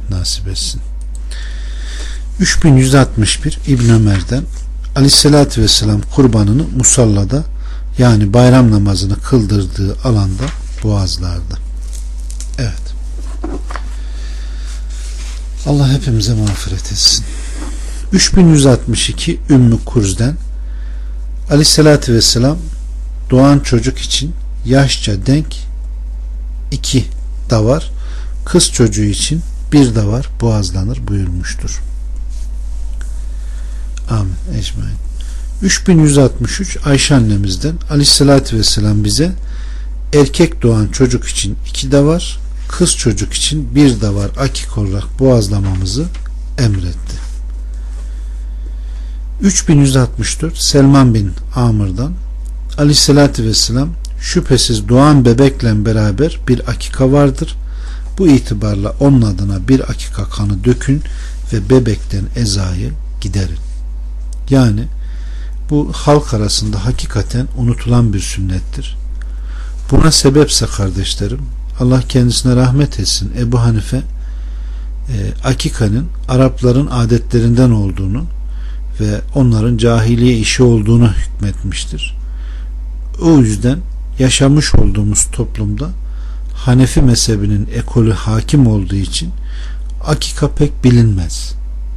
nasip etsin. 3161 İbn Ömer'den Aleyhisselatü Vesselam kurbanını musallada, yani bayram namazını kıldırdığı alanda boğazlardı. Evet. Allah hepimize mağfiret etsin. 3162 Ümmü Kurz'den Aleyhisselatü Vesselam doğan çocuk için yaşça denk 2 davar, kız çocuğu için 1 davar boğazlanır buyurmuştur. Amin. Ecmaîn. 3163 Ayşe annemizden Aleyhisselatü Vesselam bize erkek doğan çocuk için 2 davar, kız çocuk için 1 davar akik olarak boğazlamamızı emretti. 3164 Selman bin Amr'dan Aleyhisselatü Vesselam şüphesiz doğan bebekle beraber bir akika vardır. Bu itibarla onun adına bir akika kanı dökün ve bebekten ezayı giderin. Yani bu halk arasında hakikaten unutulan bir sünnettir. Buna sebepse kardeşlerim, Allah kendisine rahmet etsin, Ebu Hanife akikanın Arapların adetlerinden olduğunu ve onların cahiliye işi olduğunu hükmetmiştir. O yüzden yaşamış olduğumuz toplumda Hanefi mezhebinin ekolü hakim olduğu için akika pek bilinmez.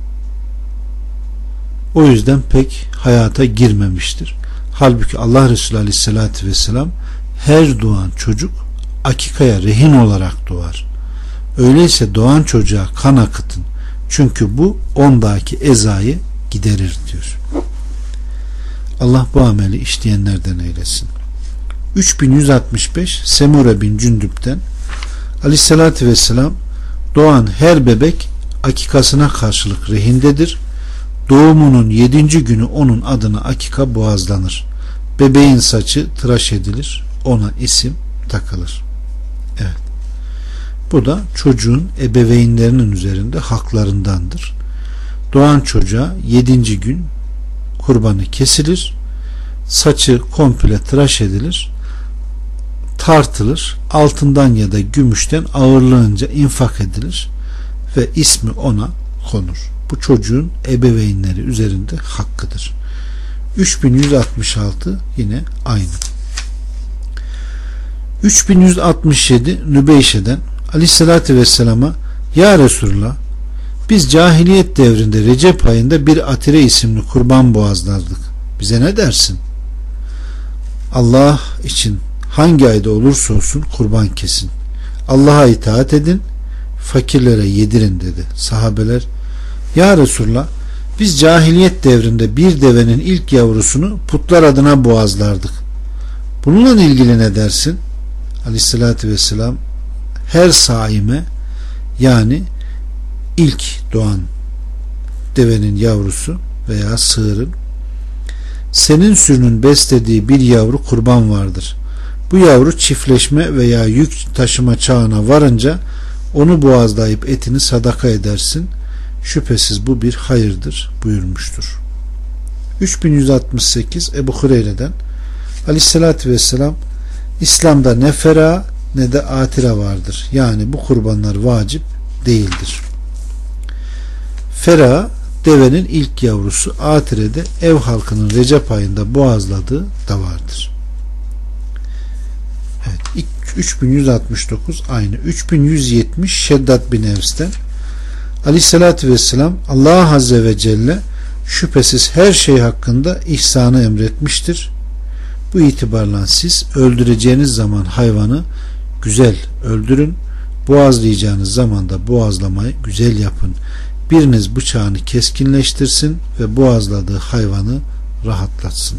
O yüzden pek hayata girmemiştir. Halbuki Allah Resulü Aleyhisselatü Vesselam her doğan çocuk akikaya rehin olarak doğar. Öyleyse doğan çocuğa kan akıtın. Çünkü bu ondaki ezayı giderir diyor. Allah bu ameli işleyenlerden eylesin. 3165 Semure bin Cündüp'ten Aleyhisselatü Vesselam doğan her bebek akikasına karşılık rehindedir. Doğumunun 7. günü onun adına akika boğazlanır. Bebeğin saçı tıraş edilir. Ona isim takılır. Evet. Bu da çocuğun ebeveynlerinin üzerinde haklarındandır. Doğan çocuğa 7. gün kurbanı kesilir. Saçı komple tıraş edilir. Tartılır. Altından ya da gümüşten ağırlığınca infak edilir. Ve ismi ona konur. Bu çocuğun ebeveynleri üzerinde hakkıdır. 3166 yine aynı. 3167 Nübeyşe'den Aleyhisselatü Vesselam'a ya Resulullah, biz cahiliyet devrinde Recep ayında bir atire isimli kurban boğazlardık. Bize ne dersin? Allah için hangi ayda olursa olsun kurban kesin. Allah'a itaat edin, fakirlere yedirin dedi. Sahabeler, ya Resulullah, biz cahiliyet devrinde bir devenin ilk yavrusunu putlar adına boğazlardık. Bununla ilgili ne dersin? Aleyhissalatü vesselam her saime, yani ilk doğan devenin yavrusu veya sığırın, senin sürünün beslediği bir yavru kurban vardır. Bu yavru çiftleşme veya yük taşıma çağına varınca onu boğazlayıp etini sadaka edersin. Şüphesiz bu bir hayırdır buyurmuştur. 3168 Ebu Hureyre'den Aleyhisselatü Vesselam, İslam'da ne fera ne de atira vardır. Yani bu kurbanlar vacip değildir. Fera devenin ilk yavrusu, atirede ev halkının Recep ayında boğazladığı da vardır. Evet, 3169 aynı. 3170 Şeddat bin Evs'ten Aleyhissalatü vesselam, Allah Azze ve Celle şüphesiz her şey hakkında ihsanı emretmiştir. Bu itibarla siz öldüreceğiniz zaman hayvanı güzel öldürün, boğazlayacağınız zaman da boğazlamayı güzel yapın. Biriniz bıçağını keskinleştirsin ve boğazladığı hayvanı rahatlatsın.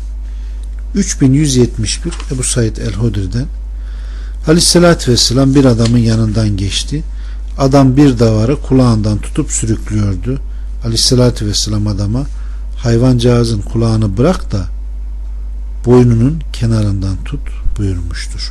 3171 Ebu Said el-Hudri'den Aleyhissalatü vesselam bir adamın yanından geçti. Adam bir davarı kulağından tutup sürüklüyordu. Aleyhissalatü vesselam adama, hayvancağızın kulağını bırak da boynunun kenarından tut buyurmuştur.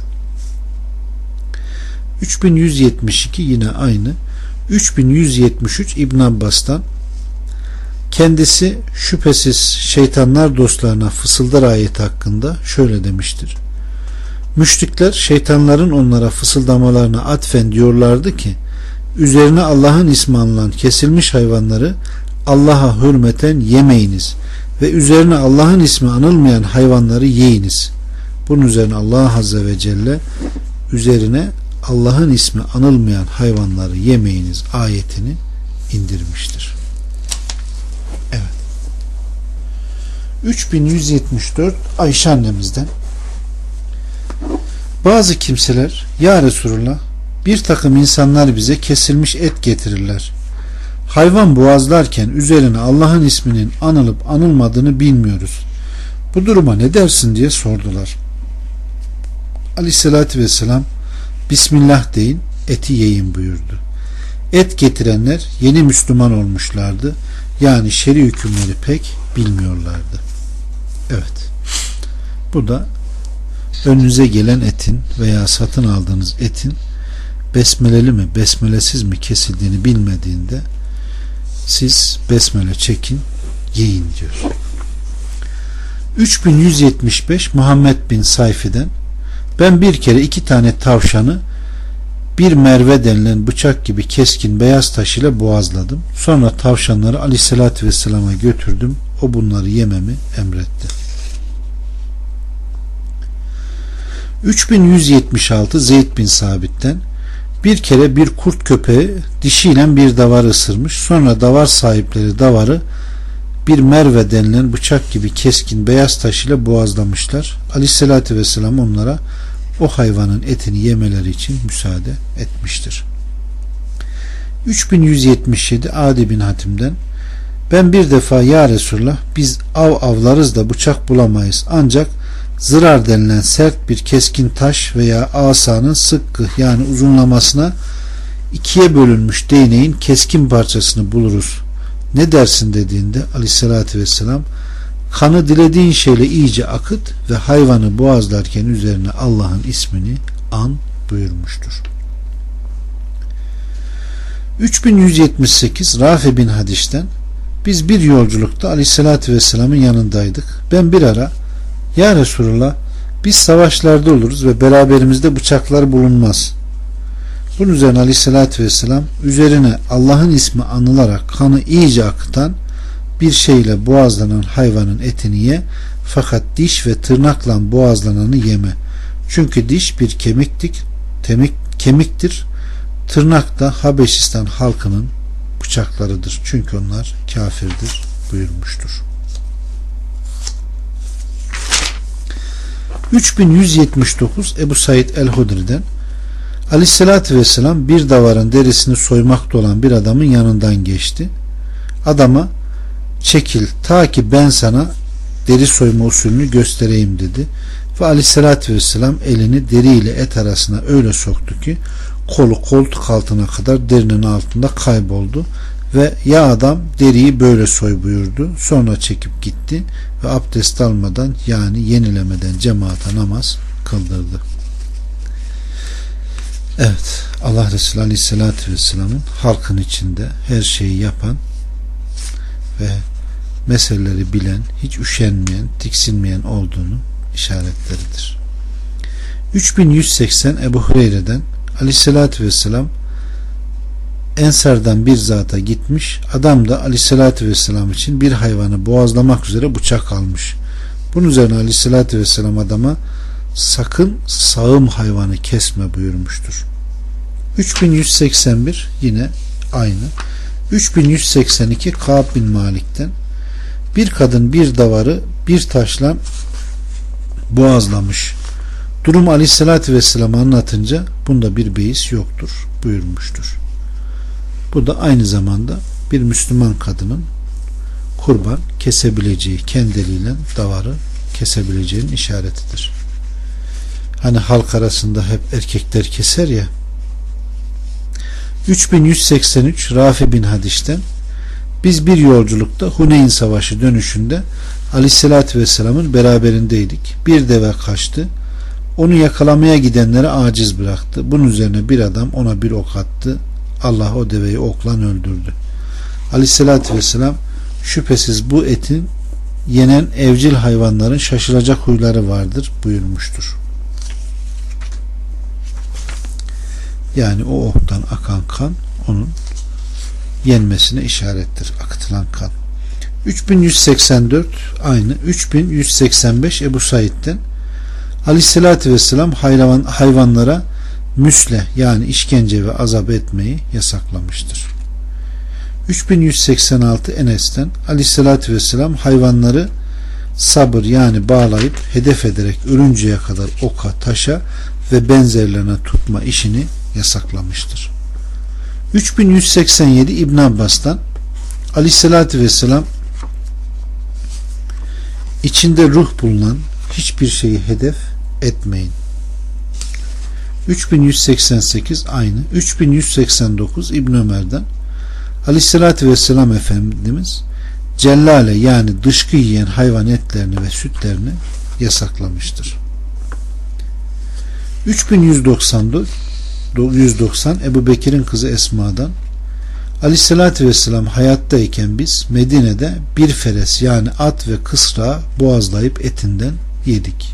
3172 yine aynı. 3173 İbn Abbas'tan kendisi şüphesiz şeytanlar dostlarına fısıldar ayeti hakkında şöyle demiştir. Müşrikler şeytanların onlara fısıldamalarına atfen diyorlardı ki üzerine Allah'ın ismi anılan kesilmiş hayvanları Allah'a hürmeten yemeyiniz ve üzerine Allah'ın ismi anılmayan hayvanları yiyiniz. Bunun üzerine Allah Azze ve Celle üzerine Allah'ın ismi anılmayan hayvanları yemeyiniz ayetini indirmiştir. Evet. 3174 Ayşe annemizden: bazı kimseler, ya Resulullah, bir takım insanlar bize kesilmiş et getirirler. Hayvan boğazlarken üzerine Allah'ın isminin anılıp anılmadığını bilmiyoruz. Bu duruma ne dersin diye sordular. Aleyhissalatü vesselam, Bismillah deyin, eti yiyin buyurdu. Et getirenler yeni Müslüman olmuşlardı. Yani şer'i hükümleri pek bilmiyorlardı. Evet. Bu da önünüze gelen etin veya satın aldığınız etin besmeleli mi besmelesiz mi kesildiğini bilmediğinde siz besmele çekin, yiyin diyor. 3175 Muhammed bin Sayfi'den: ben bir kere 2 tane tavşanı bir merve denilen bıçak gibi keskin beyaz taş ile boğazladım. Sonra tavşanları Aleyhisselatü Vesselam'a götürdüm. O bunları yememi emretti. 3176 Zeyd bin Sabit'ten: bir kere bir kurt köpeği dişiyle bir davarı ısırmış. Sonra davar sahipleri davarı bir merve denilen bıçak gibi keskin beyaz taş ile boğazlamışlar. Aleyhisselatü Vesselam onlara o hayvanın etini yemeleri için müsaade etmiştir. 3177 Adi bin Hatim'den: ben bir defa, ya Resulullah, biz avlarız da bıçak bulamayız. Ancak zırar denilen sert bir keskin taş veya asanın sıkkı yani uzunlamasına 2'ye bölünmüş değneğin keskin parçasını buluruz. Ne dersin dediğinde Aleyhisselatü Vesselam, kanı dilediğin şeyle iyice akıt ve hayvanı boğazlarken üzerine Allah'ın ismini an buyurmuştur. 3178 Rafi bin Hadiş'ten: biz bir yolculukta Aleyhisselatü Vesselam'ın yanındaydık. Ben bir ara, ya Resulullah, biz savaşlarda oluruz ve beraberimizde bıçaklar bulunmaz. Bunun üzerine Aleyhisselatü Vesselam, üzerine Allah'ın ismi anılarak kanı iyice akıtan bir şeyle boğazlanan hayvanın etini ye, fakat diş ve tırnakla boğazlananı yeme. Çünkü diş bir kemiktir. Tırnak da Habeşistan halkının bıçaklarıdır. Çünkü onlar kafirdir buyurmuştur. 3179 Ebu Said el-Hudri'den: Aleyhisselatü Vesselam bir davarın derisini soymakta olan bir adamın yanından geçti. Adama, çekil ta ki ben sana deri soyma usulünü göstereyim dedi. Ve Aleyhisselatü Vesselam elini deri ile et arasına öyle soktu ki kolu koltuk altına kadar derinin altında kayboldu. Ve ya adam, deriyi böyle soy buyurdu. Sonra çekip gitti ve abdest almadan yani yenilemeden cemaate namaz kıldırdı. Evet, Allah Resulü Aleyhisselatü Vesselam'ın halkın içinde her şeyi yapan ve meseleleri bilen, hiç üşenmeyen, tiksinmeyen olduğunu işaretleridir. 3180 Ebu Hureyre'den: Aleyhisselatü Vesselam Ensar'dan bir zata gitmiş. Adam da Aleyhisselatü Vesselam için bir hayvanı boğazlamak üzere bıçak almış. Bunun üzerine Aleyhisselatü Vesselam adama, sakın sağım hayvanı kesme buyurmuştur. 3181 yine aynı. 3182 Kâb bin Malik'ten: bir kadın bir davarı bir taşla boğazlamış. Durum Aleyhisselatü Vesselam'a anlatınca bunda bir beis yoktur buyurmuştur. Bu da aynı zamanda bir Müslüman kadının kurban kesebileceği, kendi eliyle davarı kesebileceğinin işaretidir. Hani halk arasında hep erkekler keser ya. 3183 Rafi bin Hadiş'ten: biz bir yolculukta Huneyn Savaşı dönüşünde Aleyhisselatü Vesselam'ın beraberindeydik. Bir deve kaçtı. Onu yakalamaya gidenleri aciz bıraktı. Bunun üzerine bir adam ona bir ok attı. Allah o deveyi okla öldürdü. Aleyhisselatü Vesselam, şüphesiz bu etin yenen evcil hayvanların şaşılacak huyları vardır buyurmuştur. Yani o oktan akan kan onun yenmesine işarettir. Akıtılan kan. 3184 aynı. 3185 Ebu Said'den Aleyhisselatü Vesselam hayvanlara müsle yani işkence ve azap etmeyi yasaklamıştır. 3186 Enes'ten Aleyhisselatü Vesselam hayvanları sabır yani bağlayıp hedef ederek ölünceye kadar oka, taşa ve benzerlerine tutma işini yasaklamıştır. 3187 İbn Abbas'tan Aleyhisselatü Vesselam içinde ruh bulunan hiçbir şeyi hedef etmeyin. 3188 aynı. 3189 İbn Ömer'den Aleyhisselatü Vesselam Efendimiz cellale yani dışkı yiyen hayvan etlerini ve sütlerini yasaklamıştır. 3190 Ebu Bekir'in kızı Esma'dan Aleyhisselatü Vesselam hayattayken biz Medine'de bir feres yani at ve kısrağı boğazlayıp etinden yedik.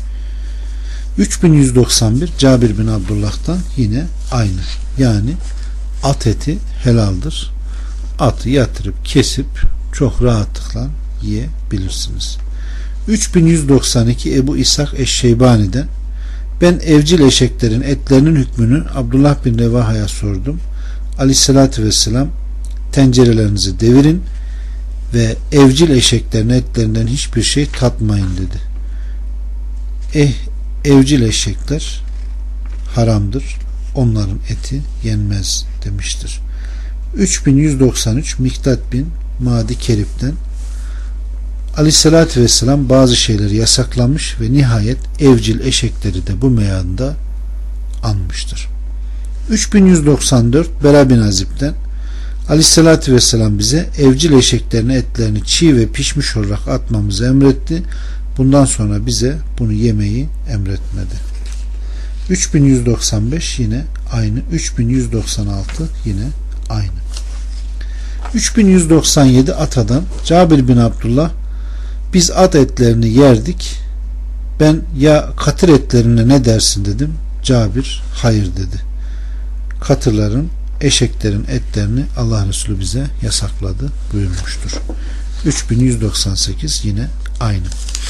3191 Cabir bin Abdullah'tan yine aynı. Yani at eti helaldir. Atı yatırıp kesip çok rahatlıkla yiyebilirsiniz. 3192 Ebu İshak Eşşeybani'den ben evcil eşeklerin etlerinin hükmünü Abdullah bin Revaha'ya sordum. Aleyhissalatü Vesselam tencerelerinizi devirin ve evcil eşeklerin etlerinden hiçbir şey tatmayın dedi. Evcil eşekler haramdır. Onların eti yenmez demiştir. 3193 Miktat bin Madi Kerip'ten Aleyhissalatü Vesselam bazı şeyleri yasaklamış ve nihayet evcil eşekleri de bu meyanda anmıştır. 3194 Bera bin Azib'den Aleyhissalatü Vesselam bize evcil eşeklerin etlerini çiğ ve pişmiş olarak atmamızı emretti. Bundan sonra bize bunu yemeyi emretmedi. 3195 yine aynı. 3196 yine aynı. 3197 Ata'dan Cabir bin Abdullah biz at etlerini yerdik. Ben ya katır etlerine ne dersin dedim. Cabir hayır dedi. Katırların, eşeklerin etlerini Allah Resulü bize yasakladı buyurmuştur. 3198 yine aynı.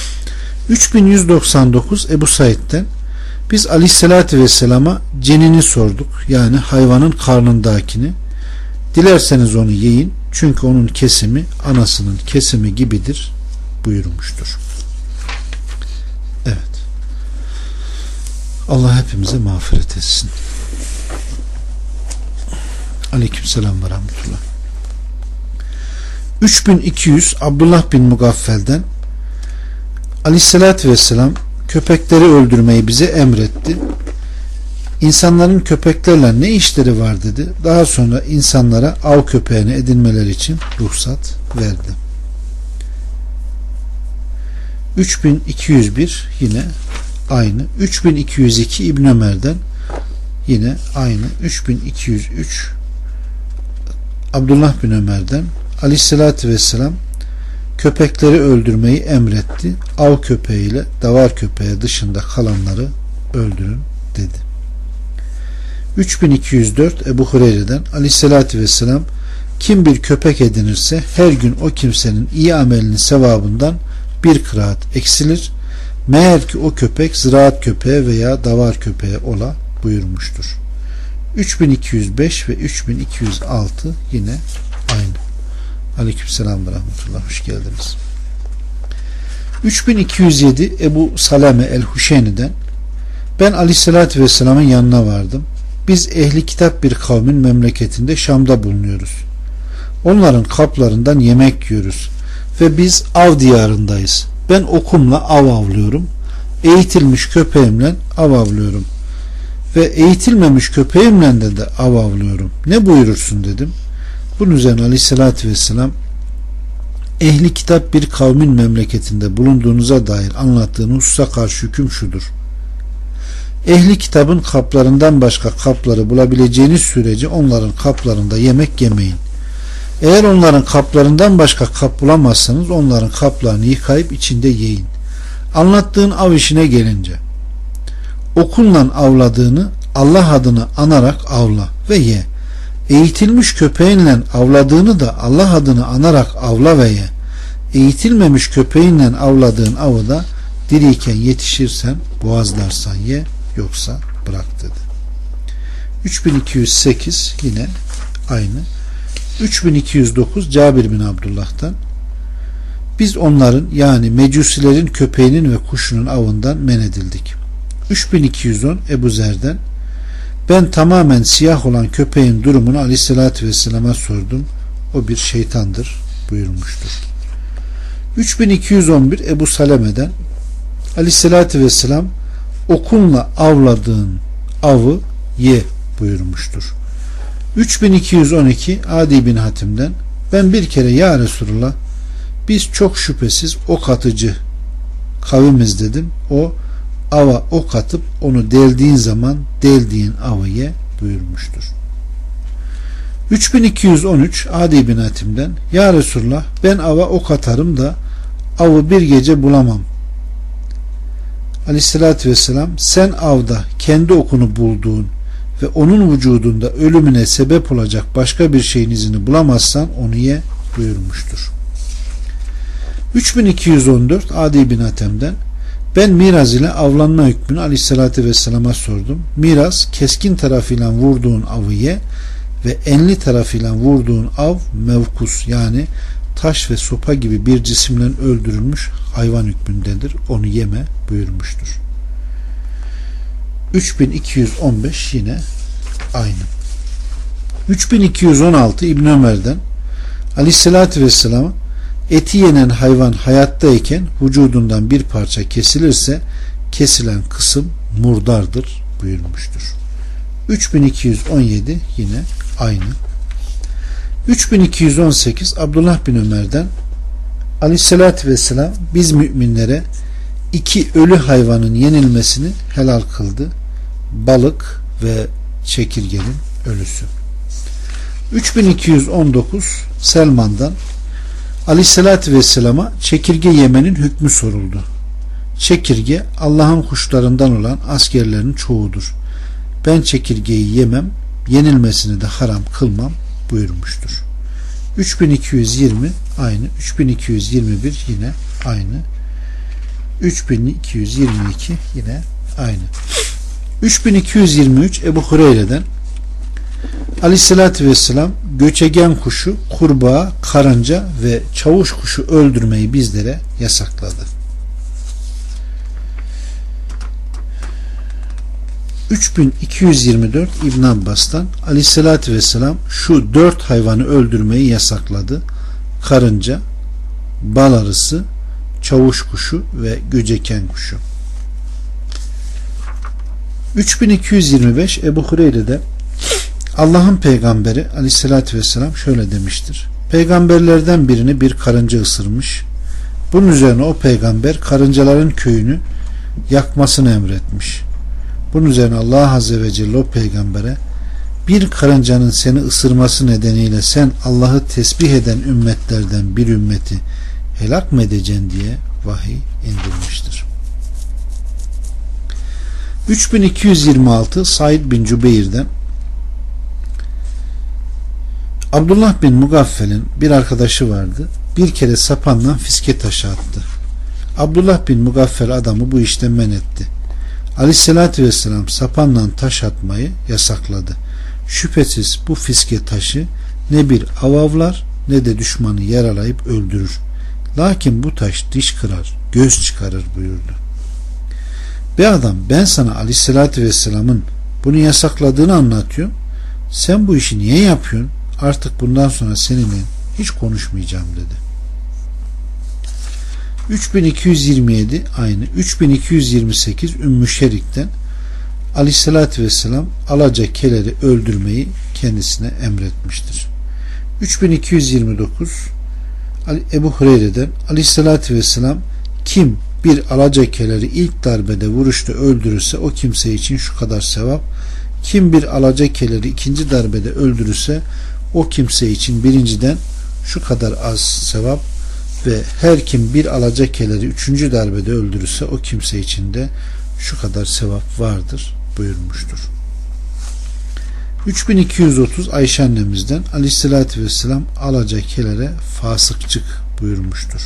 3199 Ebu Said'den biz Aleyhisselatü Vesselam'a cenini sorduk. Yani hayvanın karnındakini. Dilerseniz onu yiyin. Çünkü onun kesimi anasının kesimi gibidir buyurmuştur. Evet. Allah hepimize mağfiret etsin. Aleykümselam ve rahmetullah. 3200 Abdullah bin Mugaffel'den Aleyhisselatü Vesselam köpekleri öldürmeyi bize emretti. İnsanların köpeklerle ne işleri var dedi. Daha sonra insanlara av köpeğini edinmeleri için ruhsat verdi. 3201 yine aynı. 3202 İbn Ömer'den yine aynı. 3203 Abdullah bin Ömer'den Aleyhisselatü Vesselam köpekleri öldürmeyi emretti. Av köpeğiyle davar köpeği dışında kalanları öldürün dedi. 3204 Ebu Hureyre'den Aleyhisselatü Vesselam kim bir köpek edinirse her gün o kimsenin iyi amelinin sevabından bir kıraat eksilir. Meğer ki o köpek ziraat köpeği veya davar köpeği ola buyurmuştur. 3205 ve 3206 yine aynı. Aleykümselam ve rahmetullah. Hoş geldiniz. 3207 Ebu Salame el-Huşeyni'den ben Aleyhisselatü Vesselam'ın yanına vardım. Biz ehli kitap bir kavmin memleketinde Şam'da bulunuyoruz. Onların kaplarından yemek yiyoruz. Ve biz av diyarındayız. Ben okumla av avlıyorum. Eğitilmiş köpeğimle av avlıyorum. Ve eğitilmemiş köpeğimle de av avlıyorum. Ne buyurursun dedim. Bunun üzerine Aleyhisselatü Vesselam ehli kitap bir kavmin memleketinde bulunduğunuza dair anlattığın hususa karşı hüküm şudur. Ehli kitabın kaplarından başka kapları bulabileceğiniz sürece onların kaplarında yemek yemeyin. Eğer onların kaplarından başka kap bulamazsanız onların kaplarını yıkayıp içinde yiyin. Anlattığın av işine gelince okunla avladığını Allah adını anarak avla ve ye. Eğitilmiş köpeğinle avladığını da Allah adını anarak avla ve ye. Eğitilmemiş köpeğinle avladığın avı da diriyken yetişirsen boğazlarsan ye, yoksa bırak dedi. 3208 yine aynı. 3209 Cabir bin Abdullah'tan: biz onların, yani mecusilerin köpeğinin ve kuşunun avından men edildik. 3210 Ebu Zer'den: ben tamamen siyah olan köpeğin durumunu Aleyhisselatü Vesselam'a sordum. O bir şeytandır buyurmuştur. 3211 Ebu Saleme'den: Aleyhisselatü Vesselam okunla avladığın avı ye buyurmuştur. 3212 Adi bin Hatim'den: ben bir kere ya Resulullah, biz çok şüphesiz ok atıcı kavimiz dedim. O, ava ok atıp onu deldiğin zaman deldiğin avı ye buyurmuştur. 3213 Adi bin Hatim'den: ya Resulullah, ben ava ok atarım da avı bir gece bulamam. Aleyhissalatü vesselam: sen avda kendi okunu bulduğun ve onun vücudunda ölümüne sebep olacak başka bir şeyin izini bulamazsan onu ye buyurmuştur. 3214 Adi bin Hatem'den: ben miraz ile avlanma hükmünü Aleyhisselatü Vesselam'a sordum. Miraz, keskin tarafıyla vurduğun avı ye ve enli tarafıyla vurduğun av mevkus, yani taş ve sopa gibi bir cisimle öldürülmüş hayvan hükmündedir. Onu yeme buyurmuştur. 3215 yine aynı. 3216 İbn Ömer'den: Aleyhisselatü Vesselam eti yenen hayvan hayattayken vücudundan bir parça kesilirse kesilen kısım murdardır buyurmuştur. 3217 yine aynı. 3218 Abdullah bin Ömer'den: Aleyhisselatü Vesselam biz müminlere iki ölü hayvanın yenilmesini helal kıldı: balık ve çekirgenin ölüsü. 3219 Selman'dan: Aleyhisselatü Vesselam'a çekirge yemenin hükmü soruldu. Çekirge Allah'ın kuşlarından olan askerlerin çoğudur. Ben çekirgeyi yemem, yenilmesini de haram kılmam buyurmuştur. 3220 aynı. 3221 yine aynı. 3222 yine aynı. 3223 Ebu Hureyre'den: Aleyhissalatü vesselam göçegen kuşu, kurbağa, karınca ve çavuş kuşu öldürmeyi bizlere yasakladı. 3224 İbn Abbas'tan: Aleyhissalatü vesselam şu 4 hayvanı öldürmeyi yasakladı: karınca, bal arısı, çavuş kuşu ve göçeken kuşu. 3225 Ebu Hureyre'de Allah'ın peygamberi Aleyhisselatü vesselam şöyle demiştir: peygamberlerden birini bir karınca ısırmış. Bunun üzerine o peygamber karıncaların köyünü yakmasını emretmiş. Bunun üzerine Allah Azze ve Celle o peygambere bir karıncanın seni ısırması nedeniyle sen Allah'ı tesbih eden ümmetlerden bir ümmeti helak mı edeceksin diye vahiy indirmiştir. 3226 Said bin Cübeyr'den: Abdullah bin Mugaffel'in bir arkadaşı vardı. Bir kere sapanla fiske taşı attı. Abdullah bin Mugaffel adamı bu işten men etti. Aleyhissalatü vesselam sapanla taş atmayı yasakladı. Şüphesiz bu fiske taşı ne bir avavlar ne de düşmanı yaralayıp öldürür. Lakin bu taş diş kırar, göz çıkarır buyurdu. Be adam, ben sana Aleyhissalatü vesselamın bunu yasakladığını anlatıyorum. Sen bu işi niye yapıyorsun? Artık bundan sonra seninle hiç konuşmayacağım dedi. 3227 aynı. 3228 Ümmü Şerik'ten: Aleyhissalatü vesselam alaca keleri öldürmeyi kendisine emretmiştir. 3229 Ebu Hureyre'den: Aleyhissalatü vesselam kim bir alaca keleri ilk darbede vuruşta öldürürse o kimse için şu kadar sevap, kim bir alaca keleri ikinci darbede öldürürse o kimse için birinciden şu kadar az sevap ve her kim bir alaca keleri üçüncü darbede öldürürse o kimse için de şu kadar sevap vardır buyurmuştur. 3230 Ayşe annemizden Aleyhisselatü Vesselam alacakelere fasıkçık buyurmuştur.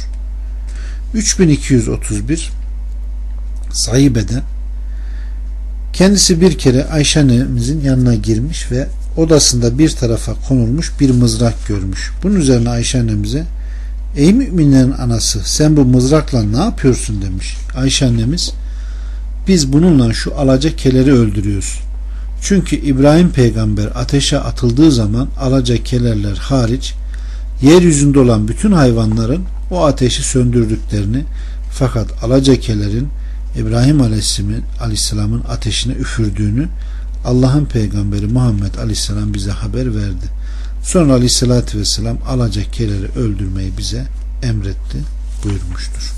3231 Sahibe'den kendisi bir kere Ayşe annemizin yanına girmiş ve odasında bir tarafa konulmuş bir mızrak görmüş. Bunun üzerine Ayşe annemize ey müminlerin anası sen bu mızrakla ne yapıyorsun demiş. Ayşe annemiz biz bununla şu alacakeleri öldürüyoruz. Çünkü İbrahim peygamber ateşe atıldığı zaman alacakelerler hariç yeryüzünde olan bütün hayvanların o ateşi söndürdüklerini fakat alacakelerin İbrahim Aleyhisselam'ın ateşine üfürdüğünü Allah'ın peygamberi Muhammed Aleyhisselam bize haber verdi. Sonra Aleyhisselatü Vesselam alacakeleri öldürmeyi bize emretti buyurmuştur.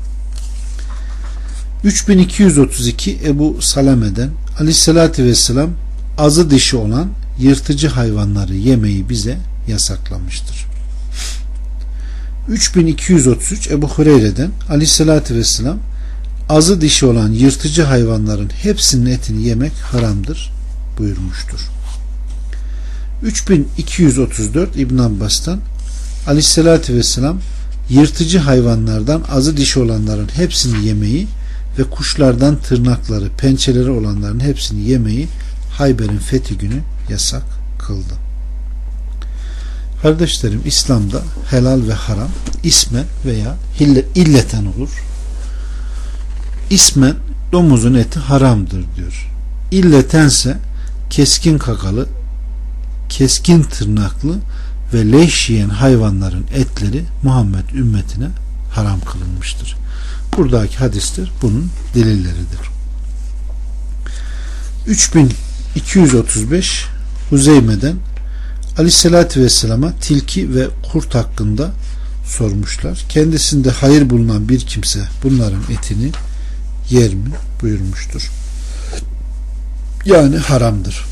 3232 Ebu Salame'den Aleyhisselatü Vesselam azı dişi olan yırtıcı hayvanları yemeyi bize yasaklamıştır. 3233 Ebu Hureyre'den Aleyhisselatü Vesselam azı dişi olan yırtıcı hayvanların hepsinin etini yemek haramdır buyurmuştur. 3234 İbn Abbas'tan Aleyhisselatü Vesselam yırtıcı hayvanlardan azı dişi olanların hepsini yemeyi ve kuşlardan tırnakları, pençeleri olanların hepsini yemeyi Hayber'in fethi günü yasak kıldı. Kardeşlerim, İslam'da helal ve haram ismen veya illeten olur. İsmen domuzun eti haramdır diyor. İlletense keskin kakalı, keskin tırnaklı ve leş yiyen hayvanların etleri Muhammed ümmetine haram kılınmıştır. Buradaki hadisler bunun delilleridir. 3235 Huzeyme'den Aleyhisselatü Vesselam'a tilki ve kurt hakkında sormuşlar. Kendisinde hayır bulunan bir kimse bunların etini yer mi buyurmuştur. Yani haramdır.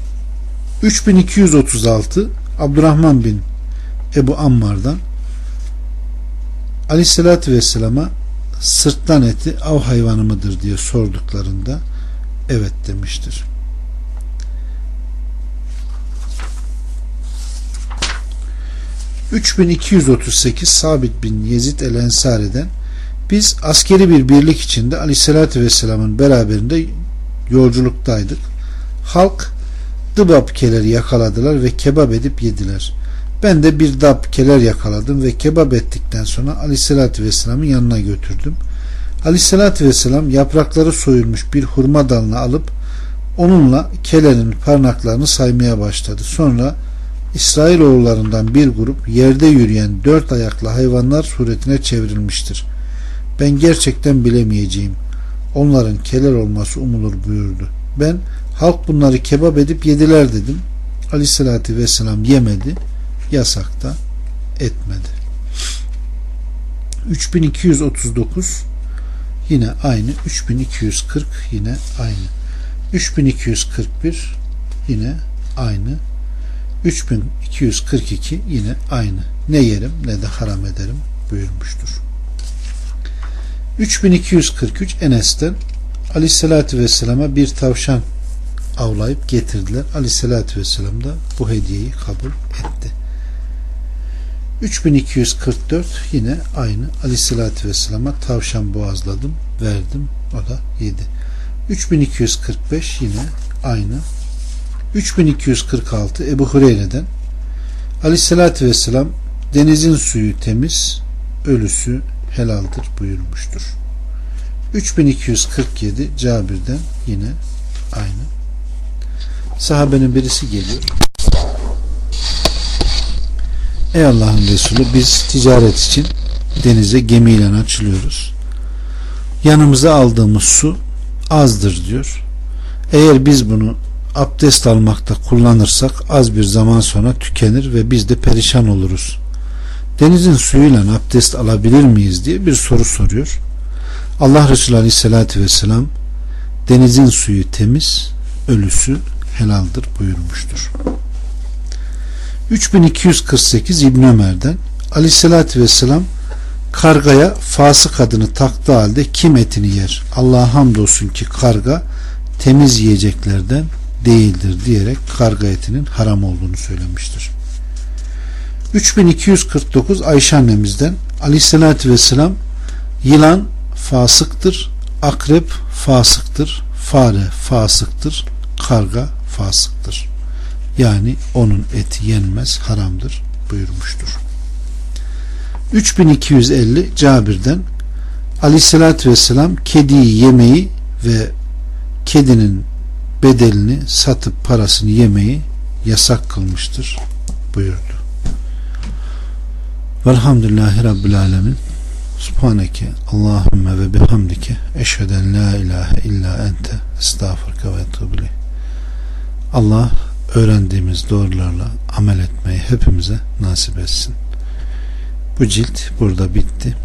3236 Abdurrahman bin Ebu Ammar'dan Aleyhisselatü Vesselam'a sırtlan eti av hayvanı mıdır diye sorduklarında evet demiştir. 3238 Sabit bin Yezid el-Ensari'den biz askeri bir birlik içinde Aleyhisselatü Vesselam'ın beraberinde yolculuktaydık. Halk dıbapkeleri yakaladılar ve kebap edip yediler. Ben de bir dabkeler yakaladım ve kebap ettikten sonra Aleyhisselatü Vesselam'ın yanına götürdüm. Aleyhisselatü Vesselam yaprakları soyulmuş bir hurma dalını alıp onunla kelenin parmaklarını saymaya başladı. Sonra İsrailoğullarından bir grup yerde yürüyen dört ayaklı hayvanlar suretine çevrilmiştir. Ben gerçekten bilemeyeceğim. Onların keler olması umulur buyurdu. Ben halk bunları kebap edip yediler dedim. Aleyhisselatü Vesselam yemedi, yasakta etmedi. 3239 yine aynı. 3240 yine aynı. 3241 yine aynı. 3242 yine aynı. Ne yerim ne de haram ederim buyurmuştur. 3243 Enes'ten Aleyhisselatü Vesselam'a bir tavşan avlayıp getirdiler. Aleyhisselatü Vesselam da bu hediyeyi kabul etti. 3244 yine aynı. Aleyhisselatü Vesselam'a tavşan boğazladım, verdim, o da yedi. 3245 yine aynı. 3246 Ebu Hureyre'den Aleyhisselatü Vesselam denizin suyu temiz, ölüsü helaldir buyurmuştur. 3247 Cabir'den yine aynı. Sahabenin birisi geliyor. Ey Allah'ın Resulü, biz ticaret için denize gemiyle açılıyoruz. Yanımıza aldığımız su azdır diyor. Eğer biz bunu abdest almakta kullanırsak az bir zaman sonra tükenir ve biz de perişan oluruz. Denizin suyuyla abdest alabilir miyiz diye bir soru soruyor. Allah Resulü Aleyhisselatü Vesselam denizin suyu temiz, ölüsü helaldir buyurmuştur. 3248 İbn Ömer'den Aleyhisselatü Vesselam kargaya fasık adını taktığı halde kim etini yer? Allah'a hamdolsun ki karga temiz yiyeceklerden değildir diyerek karga etinin haram olduğunu söylemiştir. 3249 Ayşe annemizden Aleyhisselatü Vesselam yılan fasıktır, akrep fasıktır, fare fasıktır, karga fasıktır. Yani onun eti yenmez, haramdır buyurmuştur. 3250 Cabir'den Aleyhisselatü Vesselam kediyi yemeyi ve kedinin bedelini satıp parasını yemeyi yasak kılmıştır buyurdu. Velhamdülillahi Rabbil Alemin. Subhaneke Allahümme ve bihamdike eşheden la ilahe illa ente estağfurke ve etûbü. Allah öğrendiğimiz doğrularla amel etmeyi hepimize nasip etsin. Bu cilt burada bitti.